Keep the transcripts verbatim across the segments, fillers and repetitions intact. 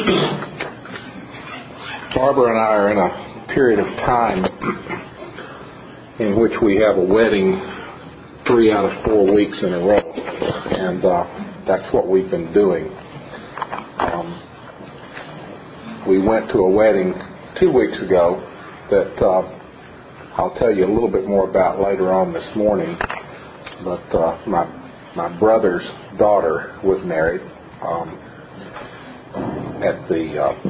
Barbara and I are in a period of time in which we have a wedding three out of four weeks in a row, and uh, that's what we've been doing. Um, we went to a wedding two weeks ago that uh, I'll tell you a little bit more about later on this morning, but uh, my my brother's daughter was married. Um, at the uh,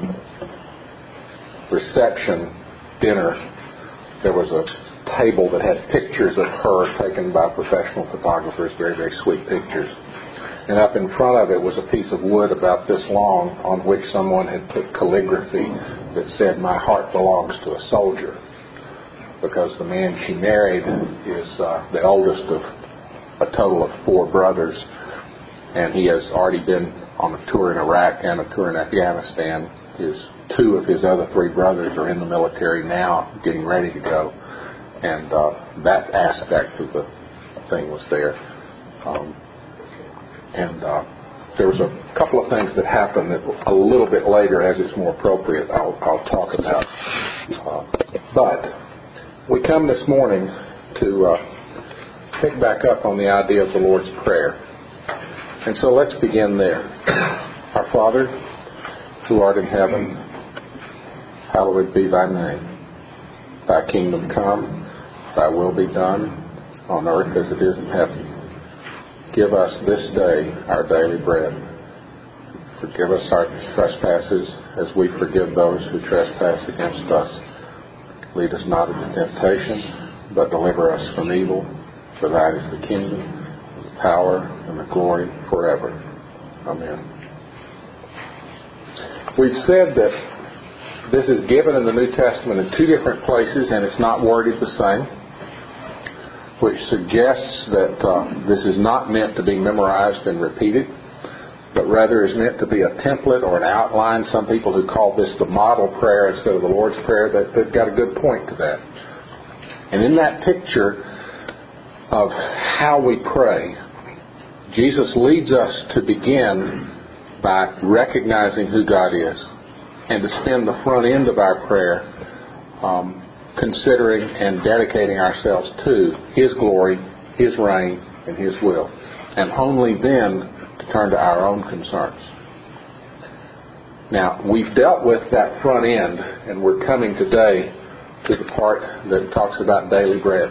reception dinner, there was a table that had pictures of her taken by professional photographers, very, very sweet pictures. And up in front of it was a piece of wood about this long on which someone had put calligraphy that said, "My heart belongs to a soldier," because the man she married is uh, the oldest of a total of four brothers, and he has already been on a tour in Iraq and a tour in Afghanistan. His two of his other three brothers are in the military now, getting ready to go, and uh, that aspect of the thing was there. Um, and uh, there was a couple of things that happened that a little bit later, as it's more appropriate, I'll, I'll talk about. Uh, but we come this morning to uh, pick back up on the idea of the Lord's Prayer. And so let's begin there. Our Father, who art in heaven, hallowed be thy name. Thy kingdom come, thy will be done, on earth as it is in heaven. Give us this day our daily bread. Forgive us our trespasses as we forgive those who trespass against us. Lead us not into temptation, but deliver us from evil. For thine is the kingdom, the power, and the glory forever. Amen. We've said that this is given in the New Testament in two different places, and it's not worded the same, which suggests that uh, this is not meant to be memorized and repeated, but rather is meant to be a template or an outline. Some people who call this the model prayer instead of the Lord's Prayer, that, they've got a good point to that. And in that picture of how we pray, Jesus leads us to begin by recognizing who God is, and to spend the front end of our prayer um, considering and dedicating ourselves to His glory, His reign, and His will. And only then to turn to our own concerns. Now, we've dealt with that front end, and we're coming today to the part that talks about daily bread.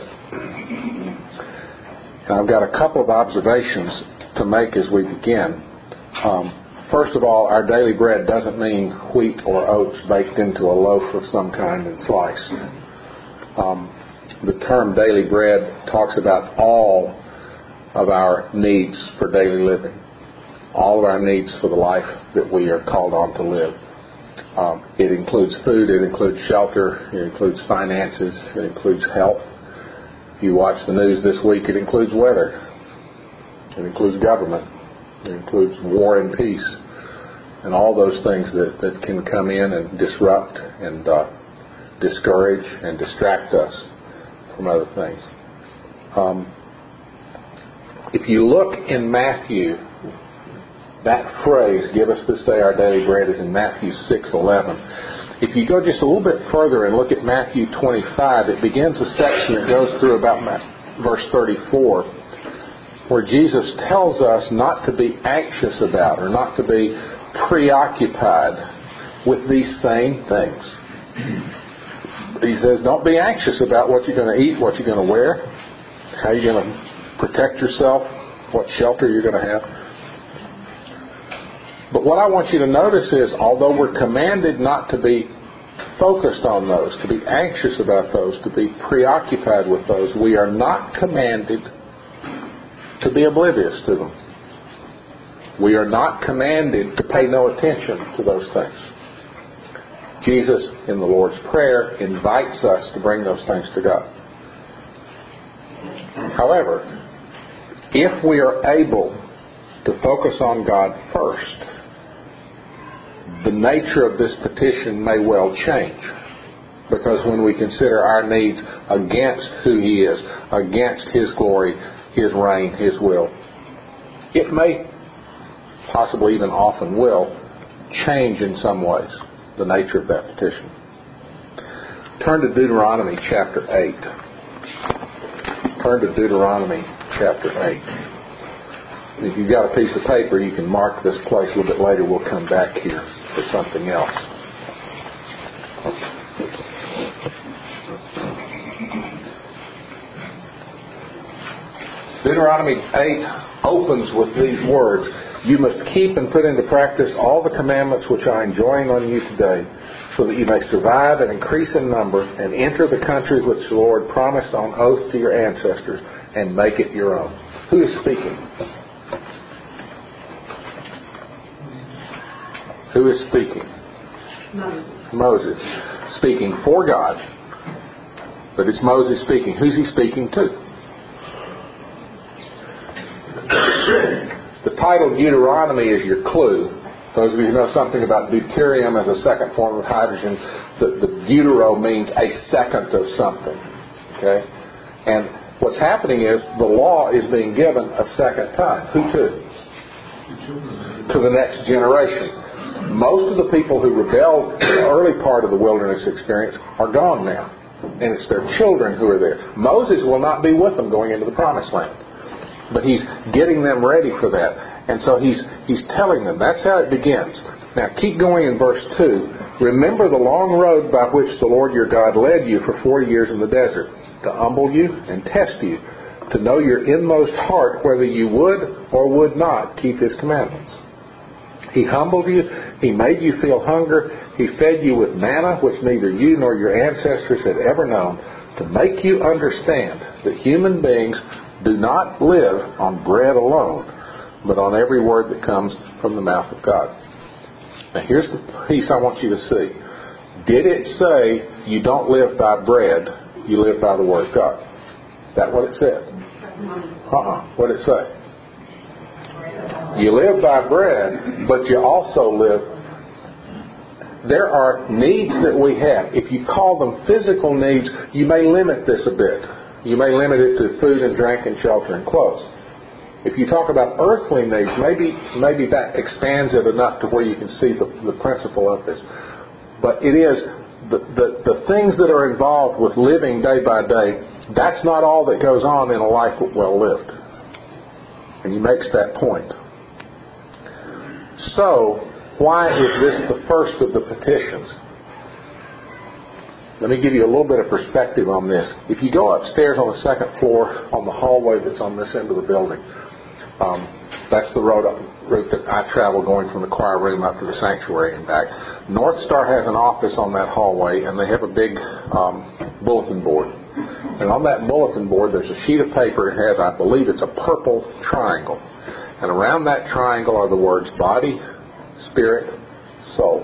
And I've got a couple of observations to make as we begin. Um, first of all, our daily bread doesn't mean wheat or oats baked into a loaf of some kind and sliced. Um, the term daily bread talks about all of our needs for daily living, all of our needs for the life that we are called on to live. Um, it includes food, it includes shelter, it includes finances, it includes health. If you watch the news this week, it includes weather, it includes government, it includes war and peace, and all those things that, that can come in and disrupt and uh, discourage and distract us from other things. Um, if you look in Matthew, that phrase, "Give us this day our daily bread," is in Matthew six eleven. If you go just a little bit further and look at Matthew twenty-five, it begins a section that goes through about verse thirty-four, where Jesus tells us not to be anxious about or not to be preoccupied with these same things. He says, don't be anxious about what you're going to eat, what you're going to wear, how you're going to protect yourself, what shelter you're going to have. But what I want you to notice is, although we're commanded not to be focused on those, to be anxious about those, to be preoccupied with those, we are not commanded to be oblivious to them. We are not commanded to pay no attention to those things. Jesus, in the Lord's Prayer, invites us to bring those things to God. However, if we are able to focus on God first, the nature of this petition may well change. Because when we consider our needs against who He is, against His glory, His reign, His will, it may, possibly even often will, change in some ways the nature of that petition. Turn to Deuteronomy chapter eight. Turn to Deuteronomy chapter eight. If you've got a piece of paper, you can mark this place a little bit later. We'll come back here for something else. Deuteronomy eight opens with these words: "You must keep and put into practice all the commandments which I enjoin on you today, so that you may survive and increase in number and enter the country which the Lord promised on oath to your ancestors, and make it your own." Who is speaking? Who is speaking? Moses. Moses. Speaking for God. But it's Moses speaking. Who's he speaking to? The title Deuteronomy is your clue. Those of you who know something about deuterium as a second form of hydrogen, the, the deutero means a second of something. Okay? And what's happening is the law is being given a second time. Who to? To the next generation. Most of the people who rebelled in the early part of the wilderness experience are gone now. And it's their children who are there. Moses will not be with them going into the promised land. But he's getting them ready for that. And so he's he's telling them. That's how it begins. Now keep going in verse two. "Remember the long road by which the Lord your God led you for forty years in the desert, to humble you and test you, to know your inmost heart whether you would or would not keep His commandments. He humbled you. He made you feel hunger. He fed you with manna, which neither you nor your ancestors had ever known, to make you understand that human beings do not live on bread alone, but on every word that comes from the mouth of God." Now here's the piece I want you to see. Did it say you don't live by bread, you live by the Word of God? Is that what it said? Uh-uh. What did it say? You live by bread, but you also live. There are needs that we have. If you call them physical needs, you may limit this a bit. You may limit it to food and drink and shelter and clothes. If you talk about earthly needs, maybe maybe that expands it enough to where you can see the, the principle of this. But it is the, the, the things that are involved with living day by day, that's not all that goes on in a life well lived. And he makes that point. So, why is this the first of the petitions? Let me give you a little bit of perspective on this. If you go upstairs on the second floor, on the hallway that's on this end of the building, um, that's the road route that I travel going from the choir room up to the sanctuary and back. North Star has an office on that hallway, and they have a big um, bulletin board. And on that bulletin board, there's a sheet of paper. It has, I believe, it's a purple triangle. And around that triangle are the words body, spirit, soul.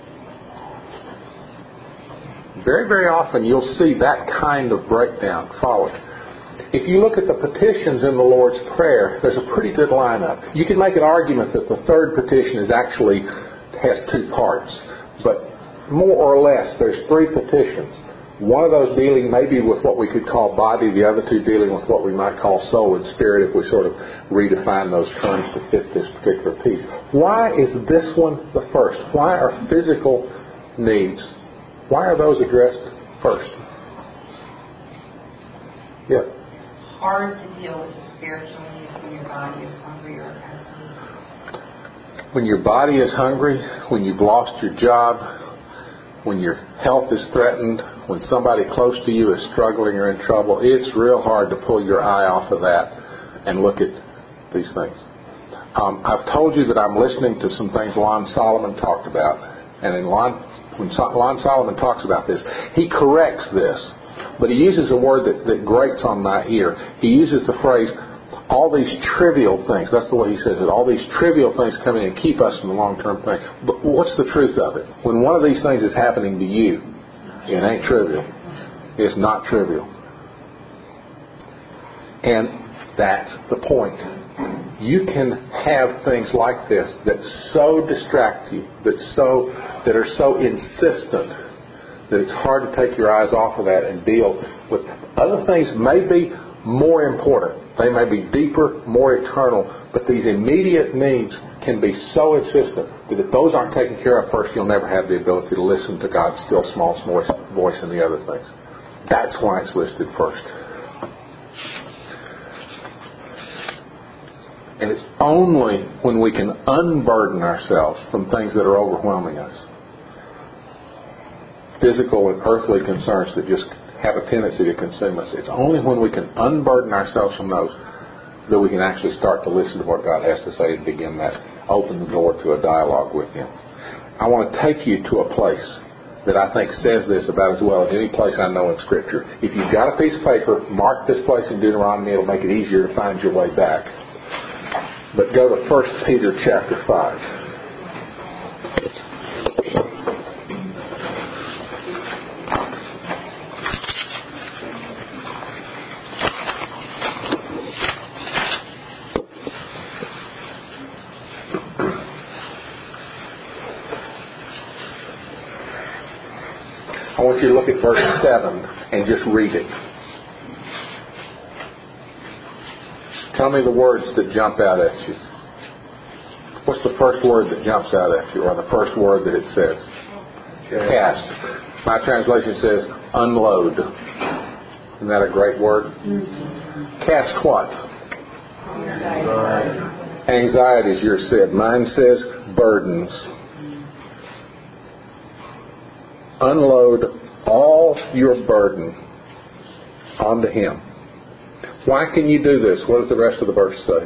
Very, very often you'll see that kind of breakdown followed. If you look at the petitions in the Lord's Prayer, there's a pretty good lineup. You can make an argument that the third petition is actually has two parts. But more or less, there's three petitions. One of those dealing maybe with what we could call body, the other two dealing with what we might call soul and spirit if we sort of redefine those terms to fit this particular piece. Why is this one the first? Why are physical needs Why are those addressed first? Yeah. Hard to deal with the spiritual needs when your body is hungry or thirsty. When your body is hungry, when you've lost your job, when your health is threatened, when somebody close to you is struggling or in trouble, it's real hard to pull your eye off of that and look at these things. Um, I've told you that I'm listening to some things Lon Solomon talked about, and in Lon When Lon Solomon talks about this, he corrects this, but he uses a word that, that grates on my ear. He uses the phrase, all these trivial things. That's the way he says it. All these trivial things come in and keep us from the long-term thing. But what's the truth of it? When one of these things is happening to you, it ain't trivial. It's not trivial. And that's the point. You can have things like this that so distract you, that so that are so insistent that it's hard to take your eyes off of that and deal with other things. May be more important. They may be deeper, more eternal, but these immediate needs can be so insistent that if those aren't taken care of first, you'll never have the ability to listen to God's still small voice, voice and the other things. That's why it's listed first. And it's only when we can unburden ourselves from things that are overwhelming us, physical and earthly concerns that just have a tendency to consume us. It's only when we can unburden ourselves from those that we can actually start to listen to what God has to say and begin that, open the door to a dialogue with Him. I want to take you to a place that I think says this about as well as any place I know in Scripture. If you've got a piece of paper, mark this place in Deuteronomy. It'll make it easier to find your way back. But go to First Peter chapter five. I want you to look at verse seven and just read it. Tell me the words that jump out at you. What's the first word that jumps out at you, or the first word that it says? Cast. My translation says unload. Isn't that a great word? Mm-hmm. Cast what? Anxiety. Anxieties, yours said. Mine says burdens. Unload all your burden onto Him. Why can you do this? What does the rest of the verse say?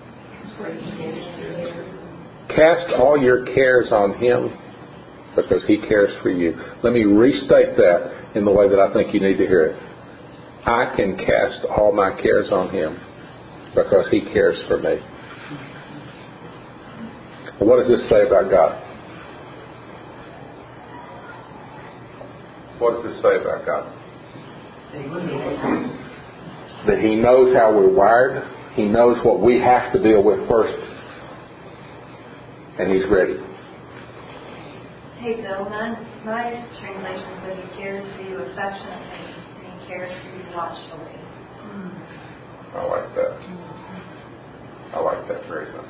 Cast all your cares on Him because He cares for you. Let me restate that in the way that I think you need to hear it. I can cast all my cares on Him because He cares for me. Well, what does this say about God? What does this say about God? That He knows how we're wired. He knows what we have to deal with first. And He's ready. Hey, Bill, my, my translation says He cares for you affectionately and He cares for you watchfully. I like that. I like that very much.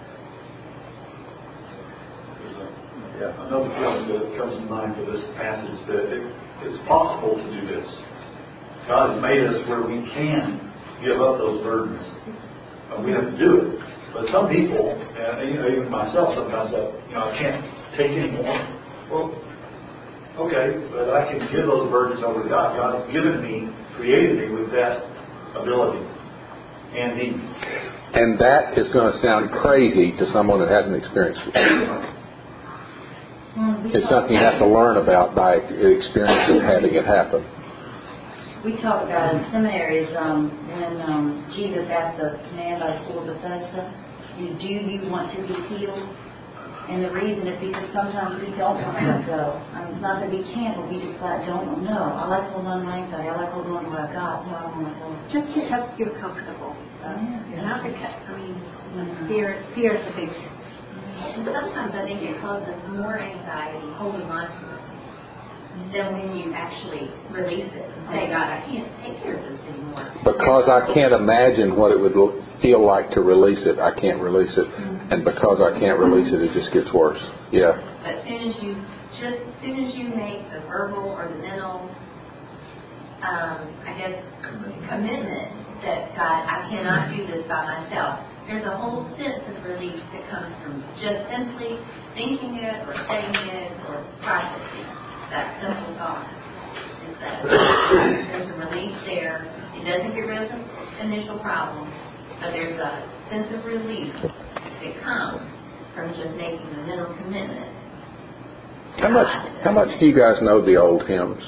Yeah, another point that comes to mind for this passage that it, it's possible to do this. God has made us where we can give up those burdens. And we have to do it. But some people, and you know, even myself, sometimes I, you know, I can't take any more. Well, okay, but I can give those burdens over to God. God has given me, created me with that ability and need. And that is going to sound crazy to someone that hasn't experienced it. It's something you have to learn about by experience of having it happen. We talk about in seminaries um, when um, Jesus asked the man by the pool of Bethesda, do you want to be healed? And the reason is because sometimes we don't want to let go. I mean, it's not that we can't, but we just like, don't know. I like holding on to my anxiety. I like holding on to what I've got. No, I don't want to let go. Just to help you comfortable. Uh, yeah. Not because, I mean, fear, fear is a big thing. And sometimes I think it causes more anxiety holding on to it than when you actually release it and say, God, I can't take care of this anymore. Because I can't imagine what it would feel like to release it, I can't release it. Mm-hmm. And because I can't release it, it just gets worse. Yeah. But as soon as you just as soon as you make the verbal or the mental, um, I guess, commitment that God, I cannot do this by myself. There's a whole sense of relief that comes from just simply thinking it or saying it or processing that simple thought. Is that there's a relief there. It doesn't get rid of the initial problem, but there's a sense of relief that comes from just making the mental commitment. How much? How much do you guys know the old hymns?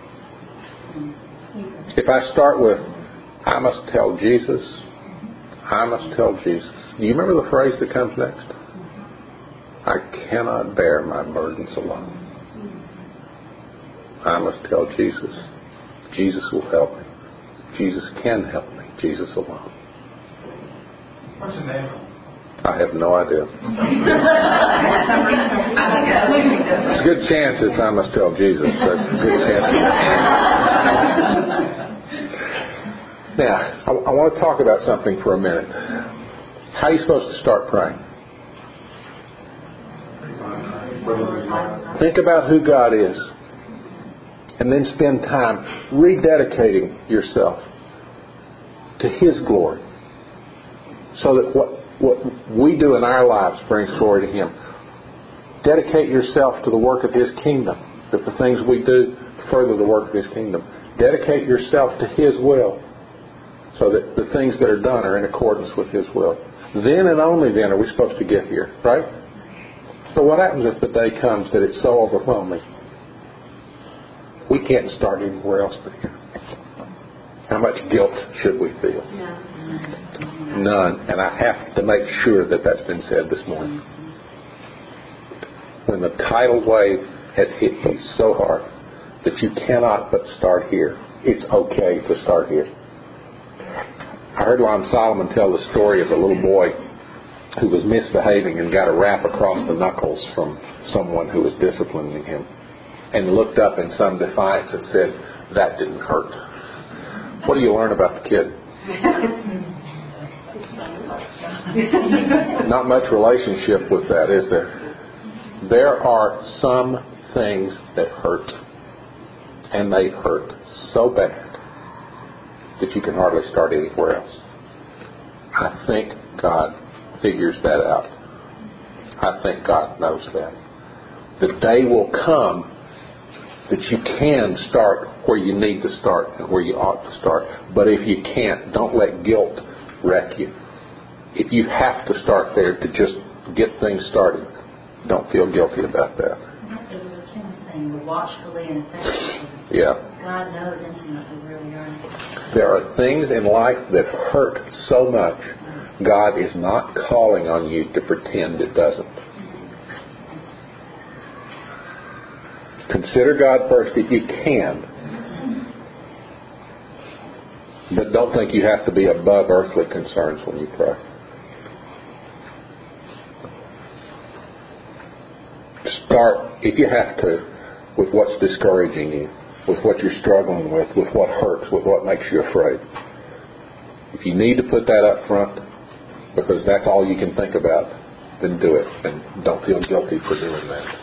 If I start with, I must tell Jesus. I must tell Jesus. Do you remember the phrase that comes next? I cannot bear my burdens alone. I must tell Jesus. Jesus will help me. Jesus can help me. Jesus alone. What's the name? I have no idea. It's a good chance it's I must tell Jesus. That's a good chance. Now, I, I want to talk about something for a minute. How are you supposed to start praying? Think about who God is. And then spend time rededicating yourself to His glory. So that what, what we do in our lives brings glory to Him. Dedicate yourself to the work of His kingdom. That the things we do further the work of His kingdom. Dedicate yourself to His will. So that the things that are done are in accordance with His will. Then and only then are we supposed to get here. Right? So what happens if the day comes that it's so overwhelming? We can't start anywhere else but here. How much guilt should we feel? No. None. And I have to make sure that that's been said this morning. When the tidal wave has hit you so hard that you cannot but start here, it's okay to start here. I heard Lon Solomon tell the story of a little boy who was misbehaving and got a rap across the knuckles from someone who was disciplining him. And looked up in some defiance and said, "That didn't hurt." What do you learn about the kid? Not much relationship with that, is there? There are some things that hurt. And they hurt so bad that you can hardly start anywhere else. I think God figures that out. I think God knows that. The day will come that you can start where you need to start and where you ought to start. But if you can't, don't let guilt wreck you. If you have to start there to just get things started, don't feel guilty about that. That's what the Kim was saying, the watchfully and effectively. Yeah. God knows intimately where we are. There are things in life that hurt so much, God is not calling on you to pretend it doesn't. Consider God first if you can. But don't think you have to be above earthly concerns when you pray. Start, if you have to, with what's discouraging you, with what you're struggling with, with what hurts, with what makes you afraid. If you need to put that up front, because that's all you can think about, then do it. And don't feel guilty for doing that.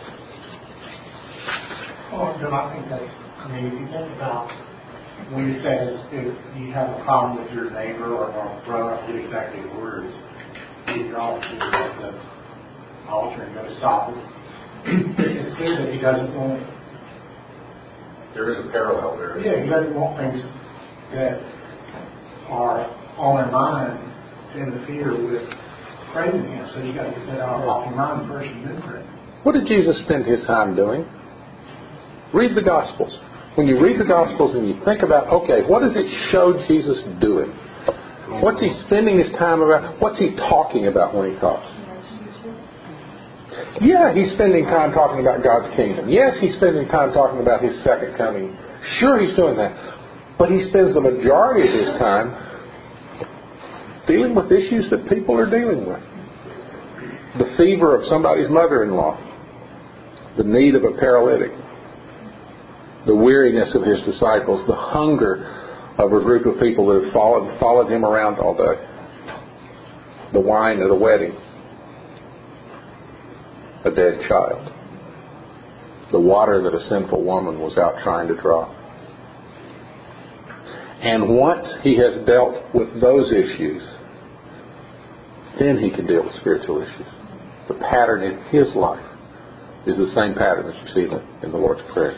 Well, Jim, I think that's, I mean, if you think about when you say if you have a problem with your neighbor or a brother, I forget exactly the words, you can always do it at the altar and go to stop it. It's clear that he doesn't want, There is a parallel there. yeah, he doesn't want things that are on their mind to interfere with praising him. So you got to get that out off your mind first and then pray. What did Jesus spend His time doing? Read the Gospels. When you read the Gospels and you think about, okay, what does it show Jesus doing? What's He spending His time about? What's He talking about when He talks? Yeah, He's spending time talking about God's kingdom. Yes, He's spending time talking about His second coming. Sure, He's doing that. But He spends the majority of His time dealing with issues that people are dealing with. The fever of somebody's mother-in-law. The need of a paralytic. The weariness of His disciples, the hunger of a group of people that have followed, followed Him around all day, the wine of the wedding, a dead child, the water that a sinful woman was out trying to draw. And once He has dealt with those issues, then He can deal with spiritual issues. The pattern in His life is the same pattern that you see in the Lord's Prayer.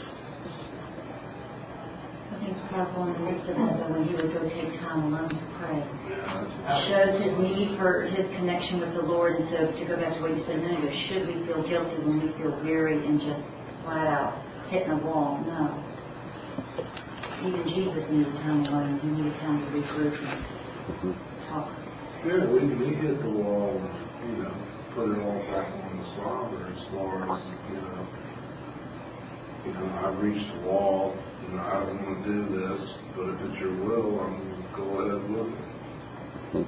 Powerful in the midst of that, though, when he would go take time alone to pray. It shows his need for his connection with the Lord. And so to go back to what you said a minute ago, should we feel guilty when we feel weary and just flat out hitting a wall? No. Even Jesus needed time alone. He needed time to regroup and talk. Yeah, we, we hit the wall and, you know, put it all back on the slaughter as far as, you know, you know, I've reached the wall. You know, I don't want to do this, but if it's your will, I'm going to go ahead with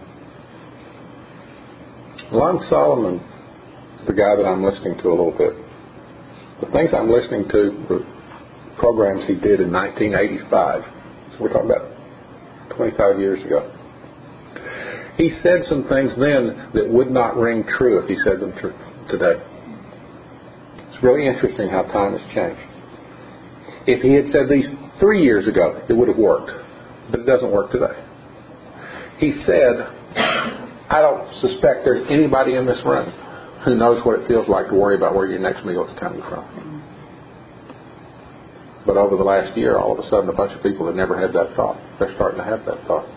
it. Lon Solomon is the guy that I'm listening to a little bit. The things I'm listening to were programs he did in nineteen eighty-five. So we're talking about twenty-five years ago. He said some things then that would not ring true if he said them tr- today. It's really interesting how time has changed. If he had said these three years ago, it would have worked. But it doesn't work today. He said, I don't suspect there's anybody in this room who knows what it feels like to worry about where your next meal is coming from. But over the last year, all of a sudden, a bunch of people that never had that thought, they're starting to have that thought.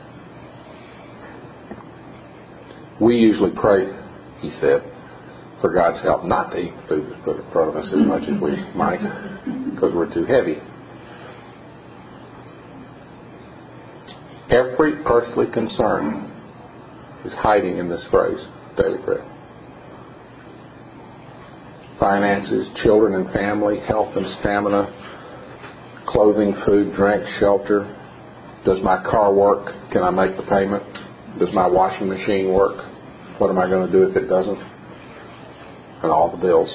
We usually pray, he said, for God's help not to eat the food that's put in front of us as much as we might, because we're too heavy. Every earthly concern is hiding in this phrase, daily bread. Finances, children and family, health and stamina, clothing, food, drink, shelter. Does my car work? Can I make the payment? Does my washing machine work? What am I going to do if it doesn't? And all the bills.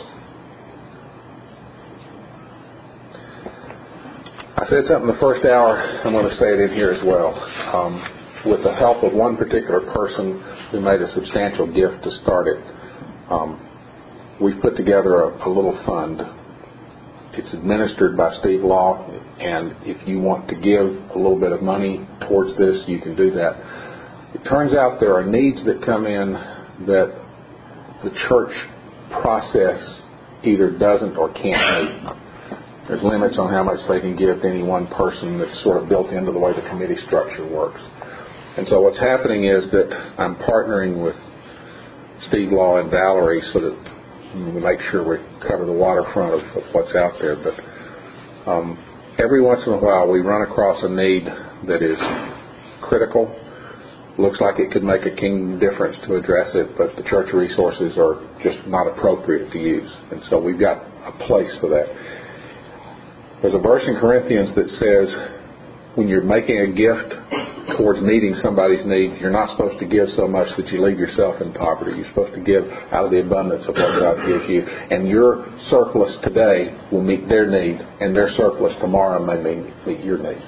I said something the first hour. I'm going to say it in here as well. Um, with the help of one particular person who made a substantial gift to start it, um, we've put together a, a little fund. It's administered by Steve Law, and if you want to give a little bit of money towards this, you can do that. It turns out there are needs that come in that the church process either doesn't or can't meet. There's limits on how much they can give to any one person that's sort of built into the way the committee structure works. And so what's happening is that I'm partnering with Steve Law and Valerie so that we make sure we cover the waterfront of, of what's out there. But um, every once in a while we run across a need that is critical. Looks like it could make a kingdom difference to address it, but the church resources are just not appropriate to use. And so we've got a place for that. There's a verse in Corinthians that says when you're making a gift towards meeting somebody's need, you're not supposed to give so much that you leave yourself in poverty. You're supposed to give out of the abundance of what God gives you. And your surplus today will meet their need, and their surplus tomorrow may meet your need.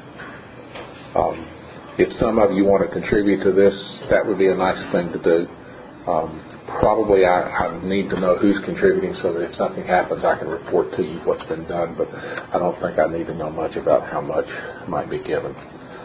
Um, if some of you want to contribute to this, that would be a nice thing to do. Um, probably I, I need to know who's contributing so that if something happens, I can report to you what's been done. But I don't think I need to know much about how much might be given.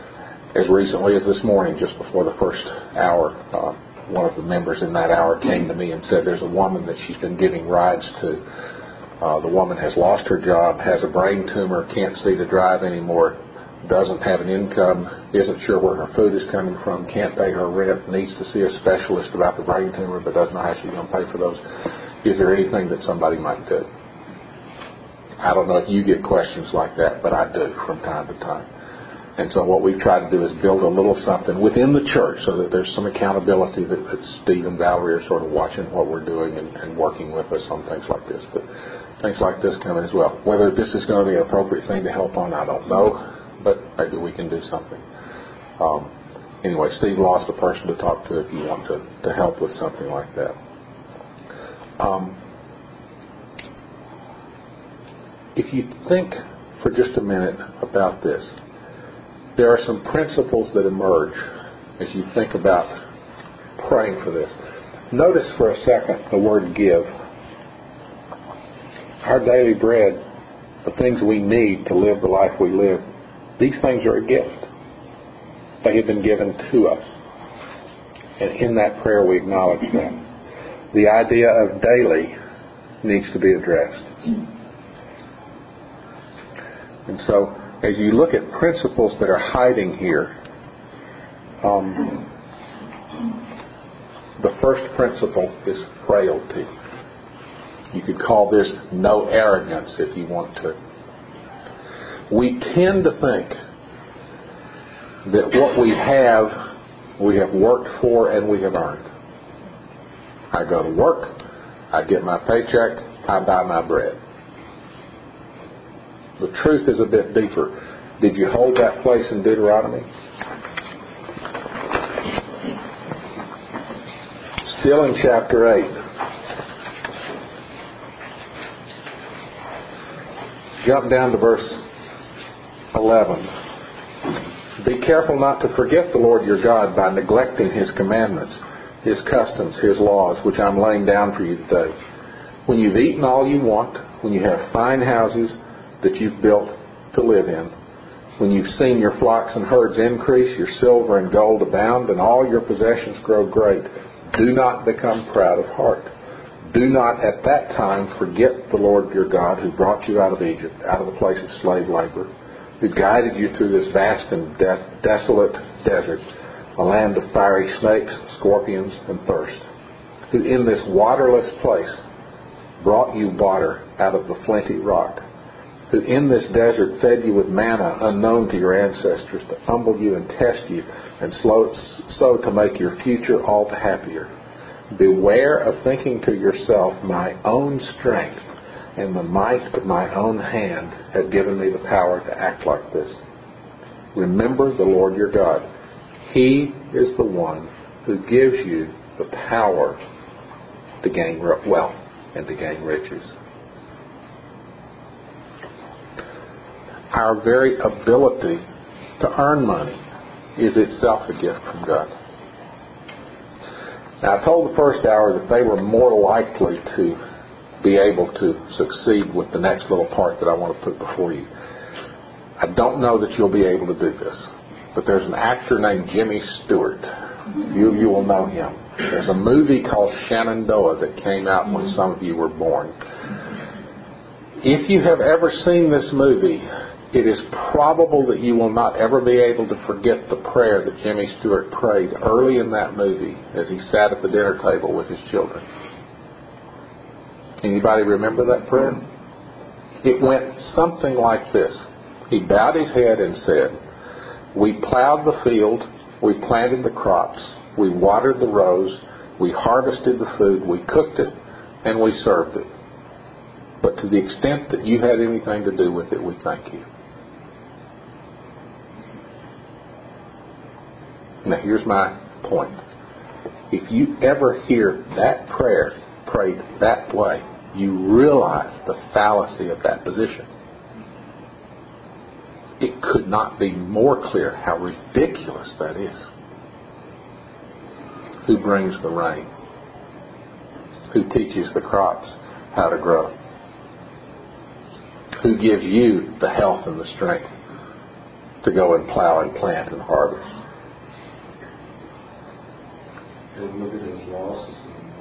As recently as this morning, just before the first hour, uh, one of the members in that hour came to me and said there's a woman that she's been giving rides to. Uh, the woman has lost her job, has a brain tumor, can't see to drive anymore, doesn't have an income, isn't sure where her food is coming from, can't pay her rent, needs to see a specialist about the brain tumor, but doesn't know how she's going to pay for those. Is there anything that somebody might do? I don't know if you get questions like that, but I do from time to time. And so what we've tried to do is build a little something within the church so that there's some accountability that, that Steve and Valerie are sort of watching what we're doing and, and working with us on things like this. But things like this come in as well. Whether this is going to be an appropriate thing to help on, I don't know. But maybe we can do something. Um, anyway, Steve Law's the person to talk to if you want to, to help with something like that. Um, if you think for just a minute about this, there are some principles that emerge as you think about praying for this. Notice for a second the word give. Our daily bread, the things we need to live the life we live, these things are a gift. They have been given to us. And in that prayer we acknowledge that. The idea of daily needs to be addressed. And so, as you look at principles that are hiding here, um, the first principle is frailty. You could call this no arrogance if you want to. We tend to think that what we have, we have worked for and we have earned. I go to work, I get my paycheck, I buy my bread. The truth is a bit deeper. Did you hold that place in Deuteronomy? Still in chapter eight. Jump down to verse eleven. Be careful not to forget the Lord your God by neglecting His commandments, His customs, His laws, which I'm laying down for you today. When you've eaten all you want, when you have fine houses that you've built to live in, when you've seen your flocks and herds increase, your silver and gold abound, and all your possessions grow great, do not become proud of heart. Do not at that time forget the Lord your God, who brought you out of Egypt, out of the place of slave labor, who guided you through this vast and de- desolate desert, a land of fiery snakes, scorpions, and thirst, who in this waterless place brought you water out of the flinty rock, who in this desert fed you with manna unknown to your ancestors, to humble you and test you, and slow, so to make your future all the happier. Beware of thinking to yourself, my own strength and the might of my own hand have given me the power to act like this. Remember the Lord your God. He is the one who gives you the power to gain wealth and to gain riches. Our very ability to earn money is itself a gift from God. Now, I told the first hour that they were more likely to be able to succeed with the next little part that I want to put before you. I don't know that you'll be able to do this, but there's an actor named Jimmy Stewart. You you will know him. There's a movie called Shenandoah that came out when some of you were born. If you have ever seen this movie, it is probable that you will not ever be able to forget the prayer that Jimmy Stewart prayed early in that movie as he sat at the dinner table with his children. Anybody remember that prayer? It went something like this. He bowed his head and said, we plowed the field, we planted the crops, we watered the rows, we harvested the food, we cooked it, and we served it. But to the extent that you had anything to do with it, we thank you. Now here's my point. If you ever hear that prayer prayed that way, you realize the fallacy of that position. It could not be more clear how ridiculous that is. Who brings the rain? Who teaches the crops how to grow? Who gives you the health and the strength to go and plow and plant and harvest? And look at his losses.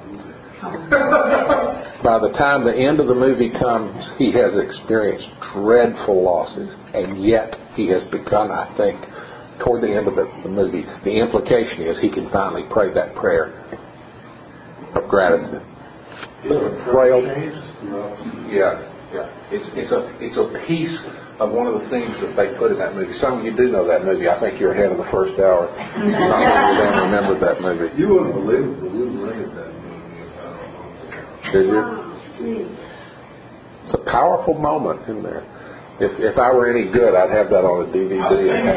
By the time the end of the movie comes, he has experienced dreadful losses, and yet he has begun, I think, toward the end of the, the movie, the implication is he can finally pray that prayer of gratitude. Frail. Yeah, yeah. It's it's a it's a piece of one of the things that they put in that movie. Some of you do know that movie. I think you're ahead of the first hour. Not many of them remember that movie. You wouldn't believe it, but we rented that movie about a month ago. Did you? It's a powerful moment in there. If if I were any good, I'd have that on a D V D.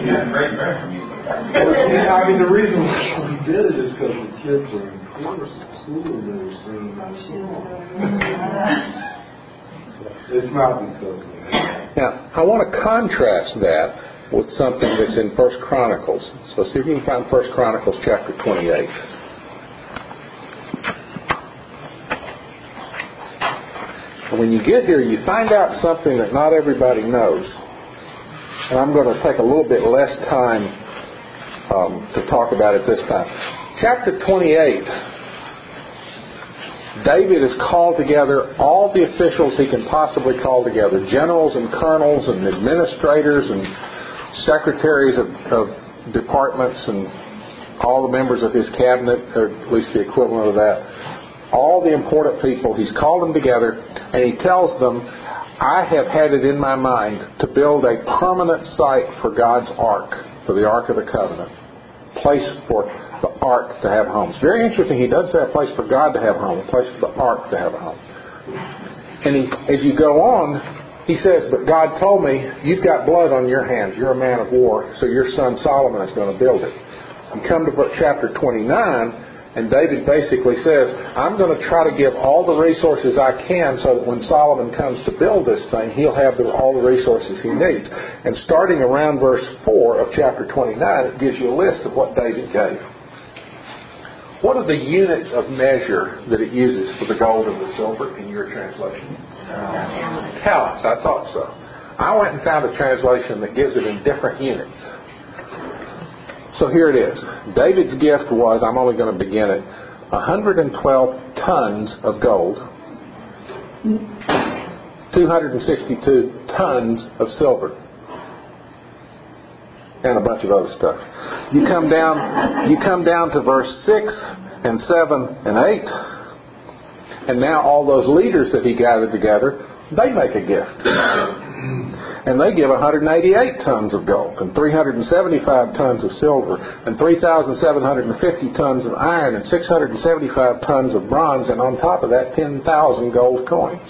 I mean, the reason we did it is because the kids are in chorus at school and they were singing that song. It's not because of that. Now, I want to contrast that with something that's in First Chronicles. So see if you can find First Chronicles chapter twenty-eight. When you get here, you find out something that not everybody knows. And I'm going to take a little bit less time um, to talk about it this time. Chapter twenty-eight, David has called together all the officials he can possibly call together, generals and colonels and administrators and secretaries of, of departments and all the members of his cabinet, or at least the equivalent of that. All the important people, he's called them together, and he tells them, I have had it in my mind to build a permanent site for God's ark, for the Ark of the Covenant, place for the ark to have a home. It's very interesting, he does say a place for God to have a home, a place for the ark to have a home. And he, as you go on, he says, but God told me, you've got blood on your hands, you're a man of war, so your son Solomon is going to build it. You come to chapter twenty-nine, and David basically says, I'm going to try to give all the resources I can so that when Solomon comes to build this thing, he'll have the, all the resources he needs. And starting around verse four of chapter twenty-nine, it gives you a list of what David gave. What are the units of measure that it uses for the gold and the silver in your translation? Talents, I thought so. I went and found a translation that gives it in different units. So here it is. David's gift was, I'm only going to begin it, one hundred twelve tons of gold, two hundred sixty-two tons of silver, and a bunch of other stuff. You come down, you come down to verse six and seven and eight, and now all those leaders that he gathered together, they make a gift. And they give one hundred eighty-eight tons of gold, and three hundred seventy-five tons of silver, and three thousand seven hundred fifty tons of iron, and six hundred seventy-five tons of bronze, and on top of that, ten thousand gold coins.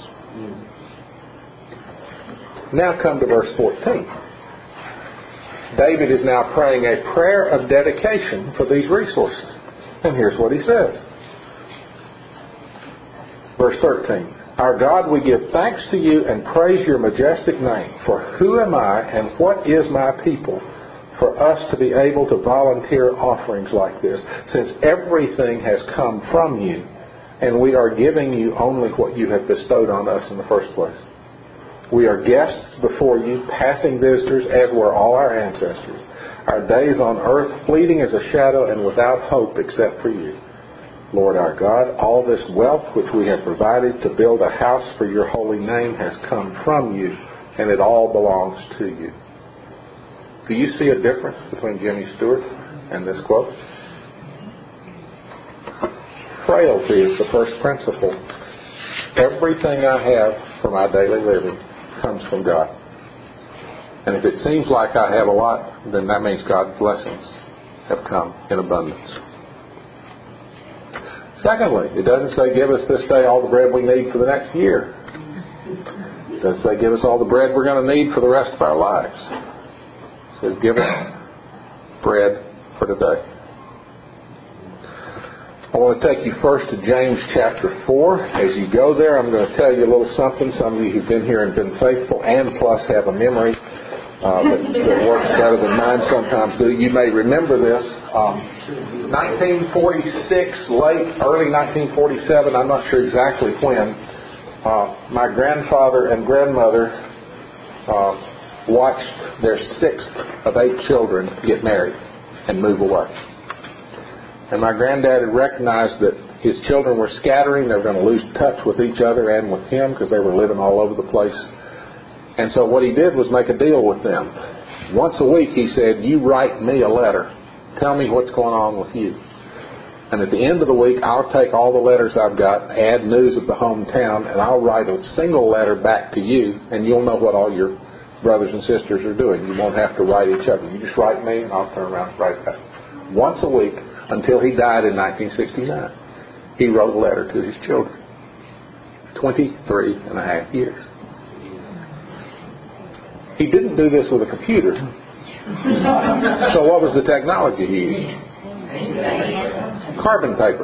Now come to verse fourteen. David is now praying a prayer of dedication for these resources. And here's what he says. Verse thirteen. Our God, we give thanks to you and praise your majestic name. For who am I and what is my people for us to be able to volunteer offerings like this, since everything has come from you and we are giving you only what you have bestowed on us in the first place. We are guests before you, passing visitors, as were all our ancestors. Our days on earth fleeting as a shadow and without hope except for you. Lord our God, all this wealth which we have provided to build a house for your holy name has come from you, and it all belongs to you. Do you see a difference between Jimmy Stewart and this quote? Frailty is the first principle. Everything I have for my daily living comes from God. And if it seems like I have a lot, then that means God's blessings have come in abundance. Secondly, it doesn't say give us this day all the bread we need for the next year. It doesn't say give us all the bread we're going to need for the rest of our lives. It says give us bread for today. I want to take you first to James chapter four. As you go there, I'm going to tell you a little something. Some of you who've been here and been faithful and plus have a memory uh, that, that works better than mine sometimes do. You may remember this. Um, nineteen forty-six, late, early nineteen forty-seven, I'm not sure exactly when, uh, my grandfather and grandmother uh, watched their sixth of eight children get married and move away. And my granddad had recognized that his children were scattering. They were going to lose touch with each other and with him because they were living all over the place. And so what he did was make a deal with them. Once a week he said, you write me a letter. Tell me what's going on with you. And at the end of the week, I'll take all the letters I've got, add news of the hometown, and I'll write a single letter back to you, and you'll know what all your brothers and sisters are doing. You won't have to write each other. You just write me, and I'll turn around and write back. Once a week until he died in nineteen sixty-nine. He wrote a letter to his children. twenty-three and a half years. He didn't do this with a computer. So what was the technology he used? Carbon paper.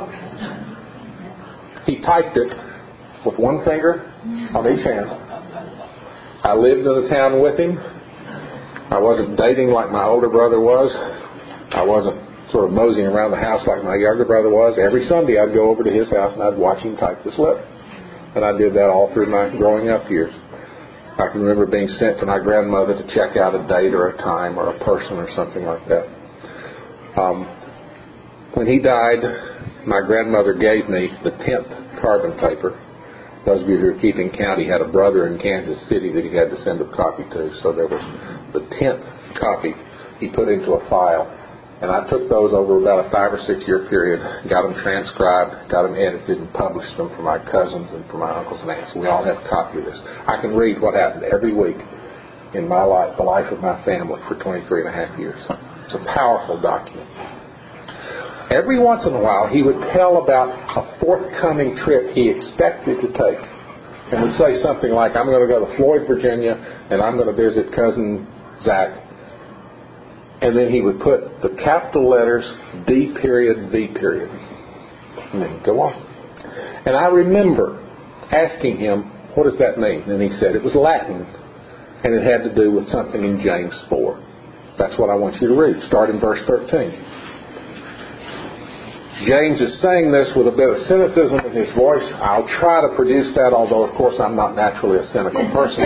He typed it with one finger on each hand. I lived in the town with him. I wasn't dating like my older brother was. I wasn't sort of moseying around the house like my younger brother was. Every Sunday I'd go over to his house and I'd watch him type this letter. And I did that all through my growing up years. I can remember being sent to my grandmother to check out a date or a time or a person or something like that. Um, when he died, my grandmother gave me the tenth carbon paper. Those of you who are keeping count, he had a brother in Kansas City that he had to send a copy to. So there was the tenth copy he put into a file. And I took those over about a five or six year period, got them transcribed, got them edited, and published them for my cousins and for my uncles and aunts. We all have a copy of this. I can read what happened every week in my life, the life of my family, for twenty-three and a half years. It's a powerful document. Every once in a while, he would tell about a forthcoming trip he expected to take. And would say something like, I'm going to go to Floyd, Virginia, and I'm going to visit cousin Zach. And then he would put the capital letters D period, V period. And then go on. And I remember asking him, what does that mean? And he said it was Latin. And it had to do with something in James four. That's what I want you to read. Start in verse thirteen. James is saying this with a bit of cynicism in his voice. I'll try to produce that, although, of course, I'm not naturally a cynical person.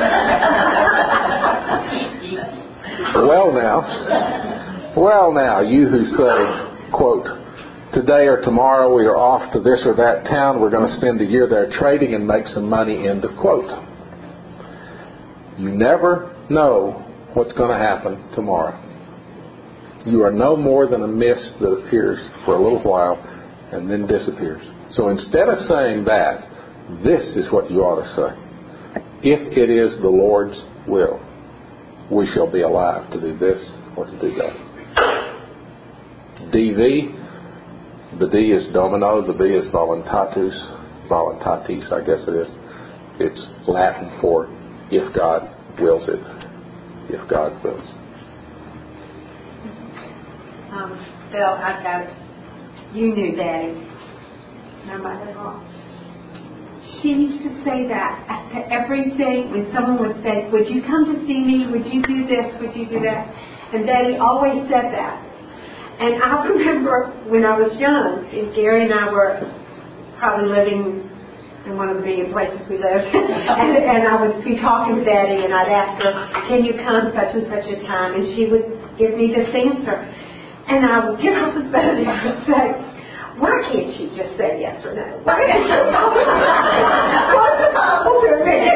Well now, well now, you who say, quote, today or tomorrow we are off to this or that town, we're going to spend a year there trading and make some money, end of quote. You never know what's going to happen tomorrow. You are no more than a mist that appears for a little while and then disappears. So instead of saying that, this is what you ought to say. If it is the Lord's will, we shall be alive to do this or to do that. D V, the D is domino, the V is voluntatis, voluntatis I guess it is. It's Latin for if God wills it, if God wills. Um, Bill, I've got, you knew Daddy, no mother-in-law. She used to say that to everything when someone would say, would you come to see me? Would you do this? Would you do that? And Daddy always said that. And I remember when I was young, and Gary and I were probably living in one of the big places we lived, and, and I would be talking to Daddy, and I'd ask her, can you come such and such a time? And she would give me this answer. And I would get off the bed and I would say, why can't she just say yes or no? Why can't she what's the Bible to me?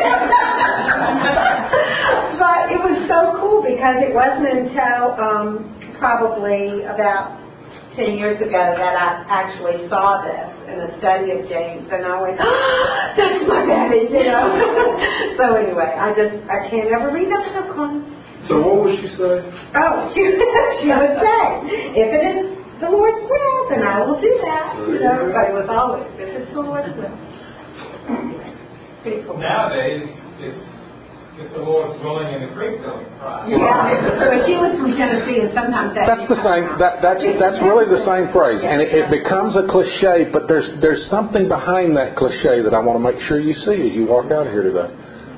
But it was so cool because it wasn't until um, probably about ten years ago that I actually saw this in a study of James, and I went, oh, that's my daddy, you know. So anyway, I just, I can't ever read that stuff on. So what would she say? Oh, she, she would say, if it is the Lord's will, then I will do that. You know, but it was always, if it's the Lord's will. Pretty cool. Nowadays, it's if the Lord's willing and the creek don't cry. Yeah, but she was from Tennessee, and sometimes that That's the same. That, that's that's really the same phrase, and it, it becomes a cliche. But there's there's something behind that cliche that I want to make sure you see as you walk out of here today.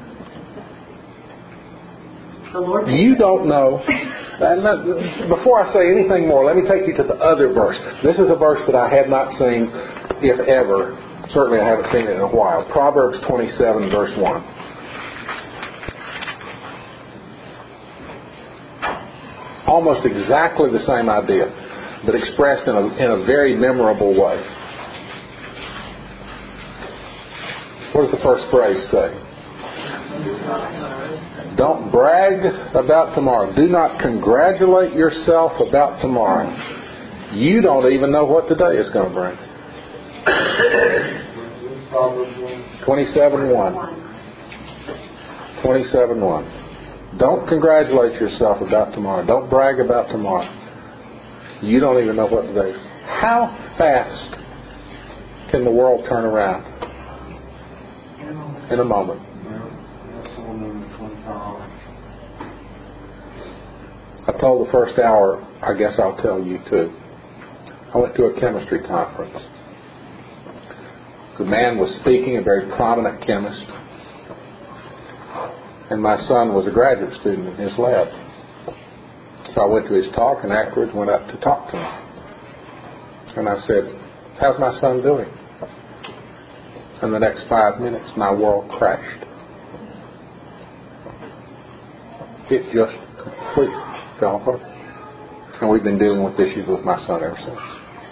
the Lord. You don't know. And before I say anything more, let me take you to the other verse. This is a verse that I had not seen, if ever. Certainly I haven't seen it in a while. Proverbs twenty-seven, verse one. Almost exactly the same idea, but expressed in a, in a very memorable way. What does the first phrase say? Don't brag about tomorrow. Do not congratulate yourself about tomorrow. You don't even know what today is going to bring. twenty-seven one. twenty-seven one. Don't congratulate yourself about tomorrow. Don't brag about tomorrow. You don't even know what today is. How fast can the world turn around? In a moment. I told the first hour, I guess I'll tell you too. I went to a chemistry conference. The man was speaking, a very prominent chemist. And my son was a graduate student in his lab. So I went to his talk and afterwards went up to talk to him. And I said, how's my son doing? In the next five minutes, my world crashed. It just completely fell apart. And we've been dealing with issues with my son ever since.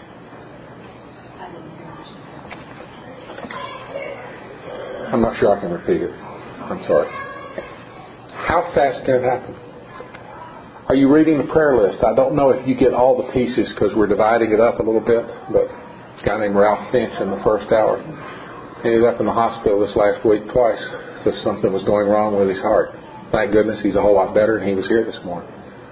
I'm not sure I can repeat it. I'm sorry. How fast can it happen? Are you reading the prayer list? I don't know if you get all the pieces because we're dividing it up a little bit, but a guy named Ralph Finch in the first hour ended up in the hospital this last week twice because something was going wrong with his heart. Thank goodness he's a whole lot better and he was here this morning.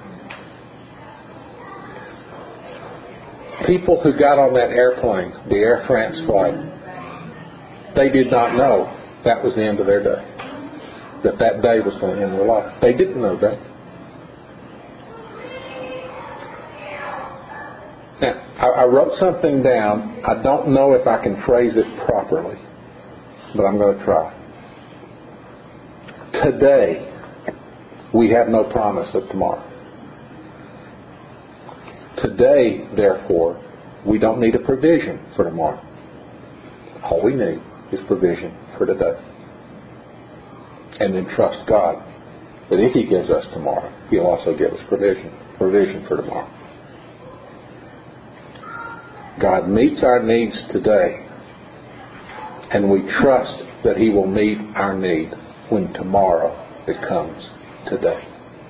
People who got on that airplane, the Air France flight, they did not know that was the end of their day. That that day was going to end their life. They didn't know that. Now, I, I wrote something down. I don't know if I can phrase it properly, but I'm going to try. Today, we have no promise of tomorrow. Today, therefore, We don't need a provision for tomorrow. All we need is provision for today. And then trust God that if He gives us tomorrow, He'll also give us provision, provision for tomorrow. God meets our needs today, and we trust that He will meet our need when tomorrow becomes today.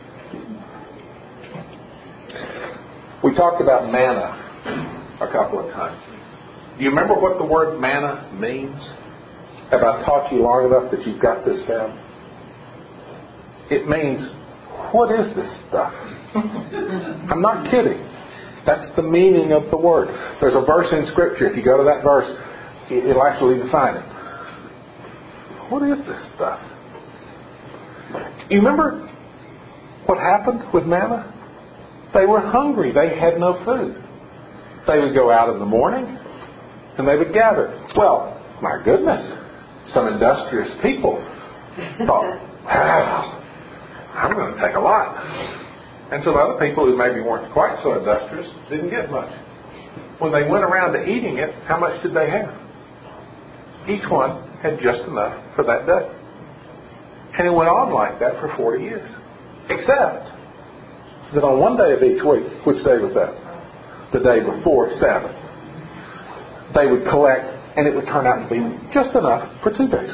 We talked about manna a couple of times. Do you remember what the word manna means? Have I taught you long enough that you've got this down? It means, what is this stuff? I'm not kidding. That's the meaning of the word. There's a verse in Scripture. If you go to that verse, it'll actually define it. What is this stuff? You remember what happened with manna? They were hungry. They had no food. They would go out in the morning and they would gather. Well, my goodness, some industrious people thought, wow, I'm going to take a lot. And some other people who maybe weren't quite so industrious didn't get much. When they went around to eating it, how much did they have? Each one had just enough for that day. And it went on like that for forty years. Except that on one day of each week, which day was that? The day before Sabbath. They would collect, and it would turn out to be just enough for two days.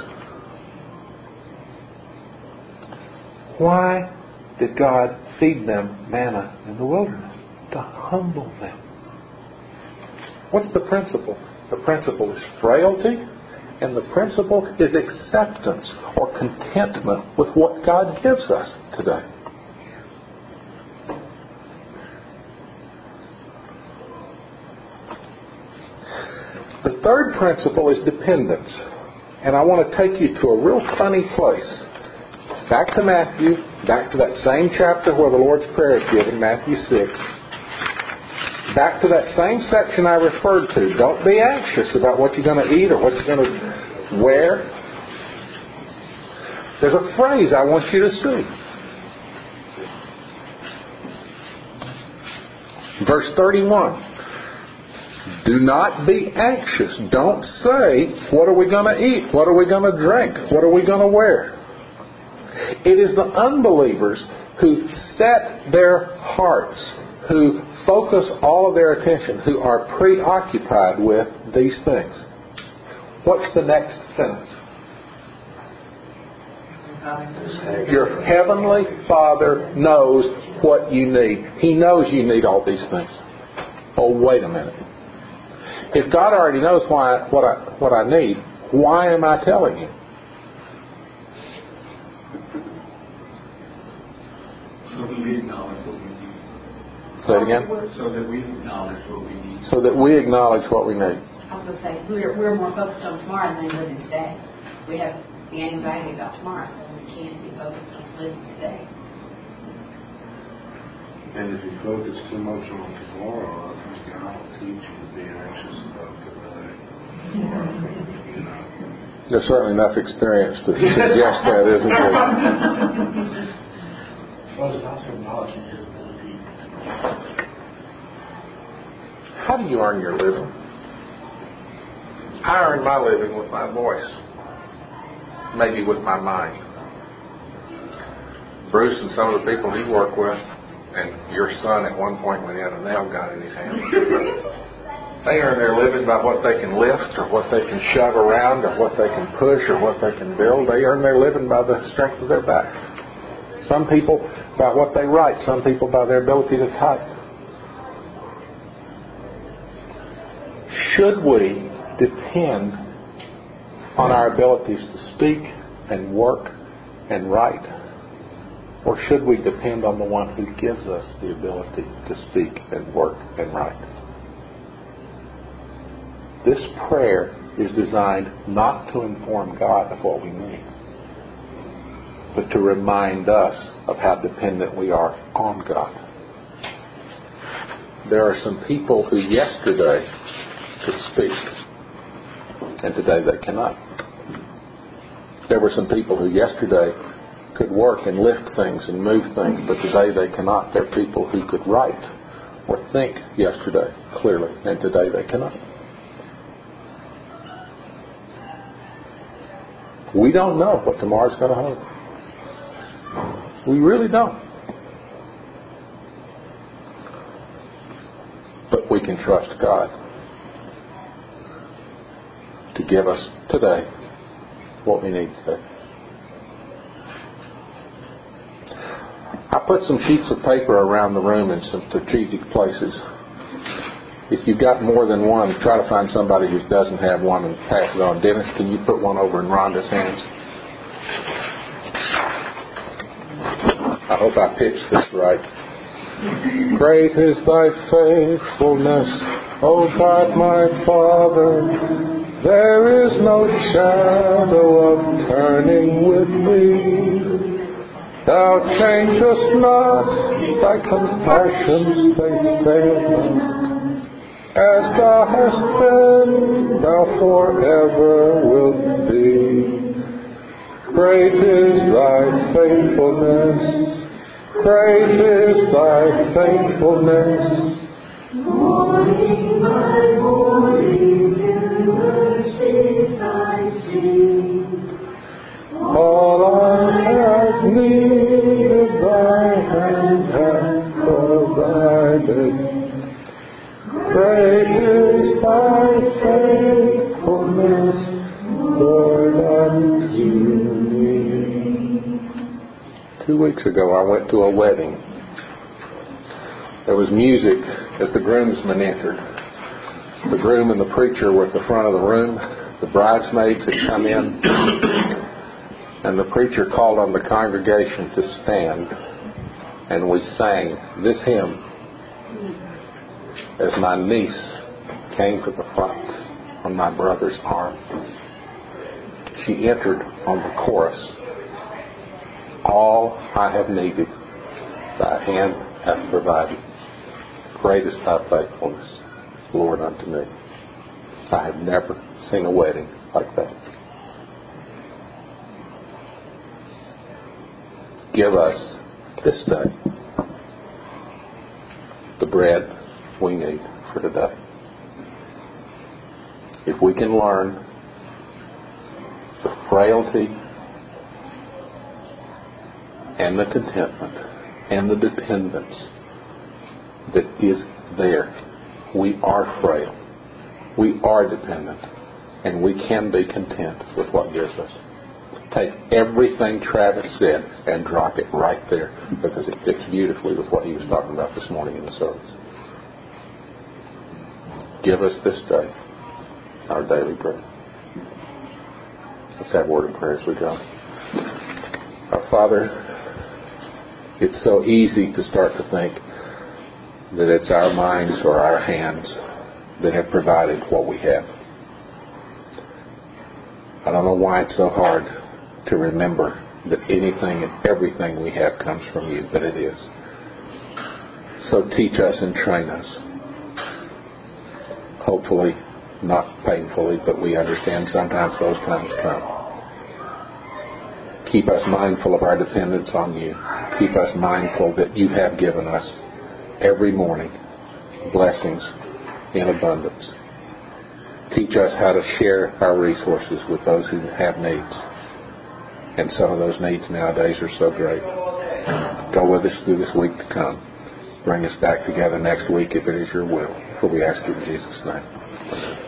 Why did God feed them manna in the wilderness? To humble them. What's the principle? The principle is frailty, and the principle is acceptance or contentment with what God gives us today. The third principle is dependence. And I want to take you to a real funny place. Back to Matthew, back to that same chapter where the Lord's Prayer is given, Matthew six. Back to that same section I referred to. Don't be anxious about what you're going to eat or what you're going to wear. There's a phrase I want you to see. Verse thirty-one. Do not be anxious. Don't say, what are we going to eat? What are we going to drink? What are we going to wear? It is the unbelievers who set their hearts, who focus all of their attention, who are preoccupied with these things. What's the next sentence? Your heavenly Father knows what you need. He knows you need all these things. Oh, wait a minute. If God already knows why, what I what I need, why am I telling you? So that we acknowledge what we need. Say it again? So that we acknowledge what we need. So that we acknowledge what we need. I was going to say, we're, we're more focused on tomorrow than living today. We have the anxiety about tomorrow, so we can't be focused on living today. And if you focus too much on tomorrow, I think God will teach you to be anxious about today. Or, you know. There's certainly enough experience to suggest that, isn't there? Well, it's also acknowledging His ability. How do you earn your living? I earn my living with my voice. Maybe with my mind. Bruce and some of the people he worked with, and your son at one point when he had a nail gun in his hand. They earn their living by what they can lift or what they can shove around or what they can push or what they can build. They earn their living by the strength of their back. Some people by what they write. Some people by their ability to type. Should we depend on our abilities to speak and work and write? Or should we depend on the one who gives us the ability to speak and work and write? This prayer is designed not to inform God of what we need, but to remind us of how dependent we are on God. There are some people who yesterday could speak, and today they cannot. There were some people who yesterday could work and lift things and move things, but today they cannot. There are people who could write or think yesterday clearly, and today they cannot. We don't know what tomorrow's going to hold. We really don't. But we can trust God to give us today what we need today. I put some sheets of paper around the room in some strategic places. If you've got more than one, try to find somebody who doesn't have one and pass it on. Dennis, can you put one over in Rhonda's hands? I hope I pitched this right. Great is thy faithfulness, O God my Father. There is no shadow of turning with thee. Thou changest not, thy compassions they fail not. As thou hast been, thou forever wilt be. Great is thy faithfulness, great is thy faithfulness. Morning by morning, new mercies I see. All I have needed, thy hand hath provided. Great is thy faithfulness, Lord, unto me. Two weeks ago, I went to a wedding. There was music as the groomsmen entered. The groom and the preacher were at the front of the room. The bridesmaids had come in. And the preacher called on the congregation to stand. And we sang this hymn as my niece came to the front on my brother's arm. She entered on the chorus. All I have needed, thy hand hath provided. Great is thy faithfulness, Lord, unto me. I have never seen a wedding like that. Give us this day the bread we need for today. If we can learn the frailty and the contentment and the dependence that is there. We are frail. We are dependent. And we can be content with what gives us. Take everything Travis said and drop it right there, because it fits beautifully with what he was talking about this morning in the service. Give us this day our daily bread. Let's have a word of prayer as we go. Our Father, it's so easy to start to think that it's our minds or our hands that have provided what we have. I don't know why it's so hard to remember that anything and everything we have comes from you, but it is. So teach us and train us. Hopefully, not painfully, but we understand sometimes those times come. Keep us mindful of our dependence on you. Keep us mindful that you have given us every morning blessings in abundance. Teach us how to share our resources with those who have needs. And some of those needs nowadays are so great. Go with us through this week to come. Bring us back together next week if it is your will. For we ask you in Jesus' name.